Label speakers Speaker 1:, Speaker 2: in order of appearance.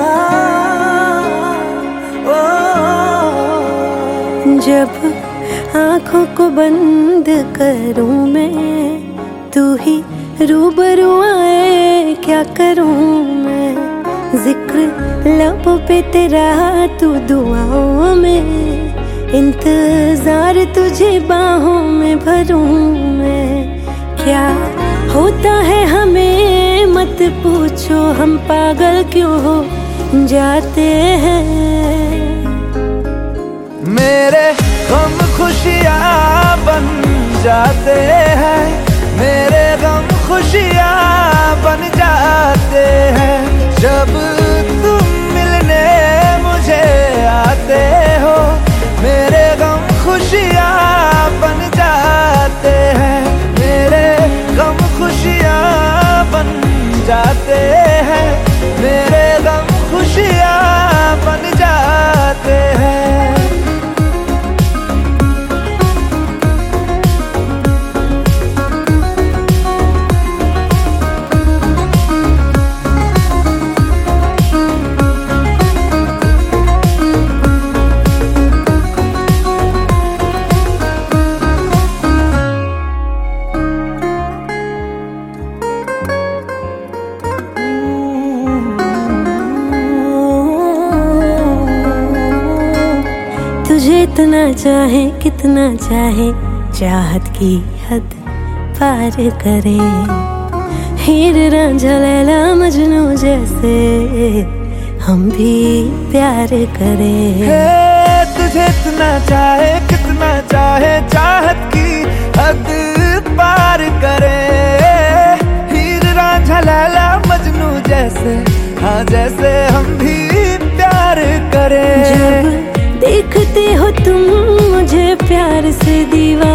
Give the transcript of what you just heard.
Speaker 1: जब आँखों को बंद करूं मैं, तू ही रूबरू आए क्या करूं मैं। जिक्र लबों पे तेरा, तू दुआओं में, इंतजार तुझे बाहों में भरूं मैं। क्या होता है हमें मत पूछो, हम पागल क्यों हो जाते हैं।
Speaker 2: मेरे गम खुशियाँ बन जाते हैं, मेरे गम खुशियाँ बन जाते हैं। जब तुम मिलने मुझे आते हो, मेरे गम खुशियाँ बन जाते हैं, मेरे गम खुशियाँ बन जाते हैं, मेरे गम खुशियाँ बन जाते हैं।
Speaker 1: तुझे इतना चाहे कितना चाहे, चाहत की हद पार करे। हीर रांझा लैला मजनू जैसे हम भी प्यार करें।
Speaker 2: तुझे इतना चाहे कितना चाहे, चाहत की हद पार करे। हीर रांझा लैला मजनू जैसे, हाँ जैसे हम भी प्यार करें।
Speaker 1: जब देखते हो तुम मुझे प्यार से दीवार